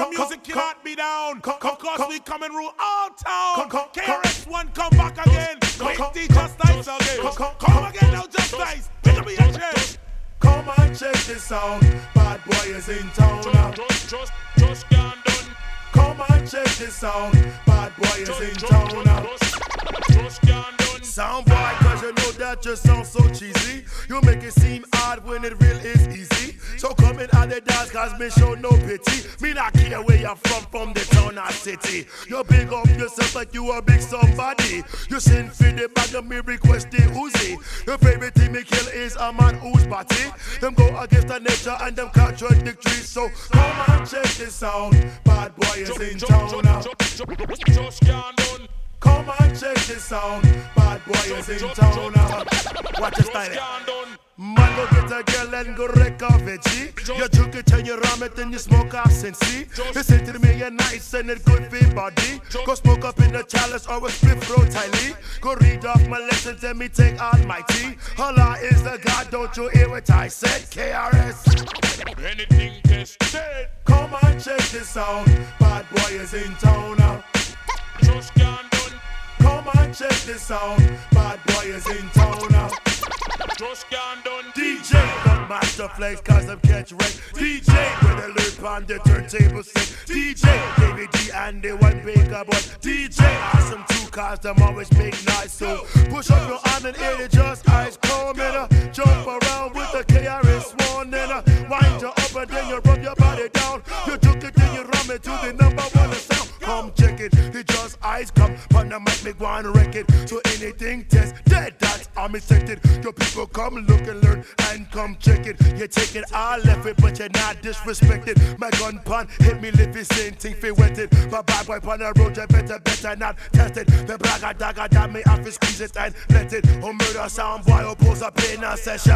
music cannot be down. Cause we come and rule all town. KRS-One come back again. Mighty Justice again. Come again now, Justice. Pick up your chest. Come and check this out. Bad boy is in town now. Just can't done. Come and check this out. Bad boy is in town now. Just can't done. Sound boy, cause you know that you sound so cheesy. You make it seem hard when it real is easy. So come in at the dance, cause me show no pity. Me not care where you're from the town or city. You big up yourself like you a big somebody. You send for the bag of me request the Uzi. Your favorite thing me kill is a man who's body. Them go against the nature and them contradictory. So come and check this out. Bad boy is in town now. Just can't done. Come and check this out. Bad boy is in town now. Watch your style. Man go get a girl and go wreck a veggie. You drink it and you ram it and you smoke a sensi. Listen to me, you're nice and it good for your body. Go smoke up in the chalice or a split throat tightly. Go read off my lessons and me take almighty. Allah is the God, don't you hear what I said? KRS. Anything tested. Come and check this out. Bad boy is in town now. Just can't done. Come and check this out. Bad boy is in town now. Just can't done. DJ got master flex cause I'm catch wreck. DJ with a loop on the turntable set. DJ DVD and the one bigger boy. DJ awesome too cause them always make nice. So push up your arm and hear the just eyes coming. Jump around with the KRS-One and wind you up and then you rub your body down. You took it then you ram it to the number one sound. Come check it, the just eyes come on the mic, me go and wreck it. So anything test, dead that's I'm accepted. Your people come look and learn and come check it. You take it, I left it, but you're not disrespected. My gun pan hit me, live it, same thing, feel wetted. But bad boy on the road, you better not test it. The bragga dagga that me have to squeeze it and let it. Oh murder sound boy, oh pose up in a session.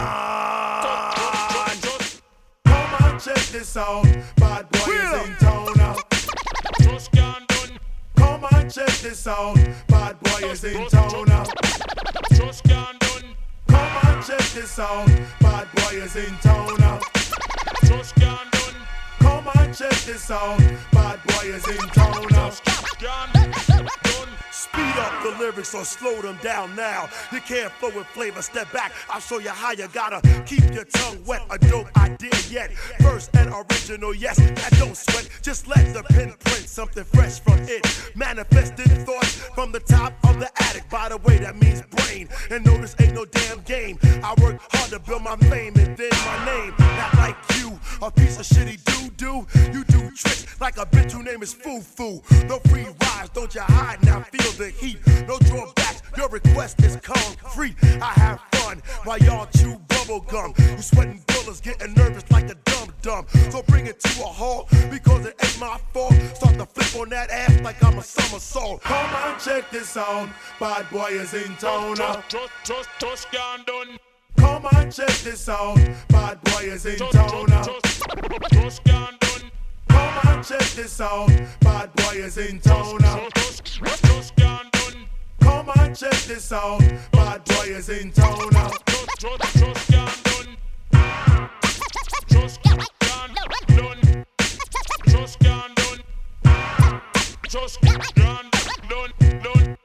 Come and check this out. Bad boy is in town now. Just can't done. Come and check this out. Bad boy is in town now. Just can't done. Come and check this out. Bad boy is in town now. Just can't done. Come and check this out. Bad boy is in town now. Just can't done. Speed up the lyrics or slow them down now. You can't flow with flavor, step back. I'll show you how you gotta keep your tongue wet. A dope idea yet. First and original, yes, that don't sweat. Just let the pen print something fresh from it. Manifested thoughts from the top of the attic. By the way, that means brain. And no, this ain't no damn game. I work hard to build my fame and then my name. Not like you, a piece of shitty doo-doo. You do tricks like a bitch whose name is Foo-Foo. No free rides, don't you hide now, feel the heat. No drawbacks, your request is concrete. I have fun while y'all chew bubble gum. You sweating bullets, getting nervous like a dumb. So bring it to a halt, because it ain't my fault. Start to flip on that ass like I'm a somersault. Come and check this out, bad boy is in town now. Just can't done. Come and check this out, bad boy is in town now. Just can't done. Come and check this out, bad boy is in town now. Just can't done. Come and check this out, bad boy is in town now. Just can't done. Just can't done. Just can't done. Just can't done. Done.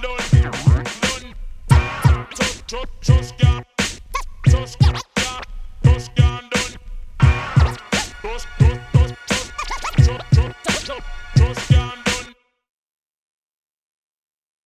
Just can't. Just can't done. Just can't.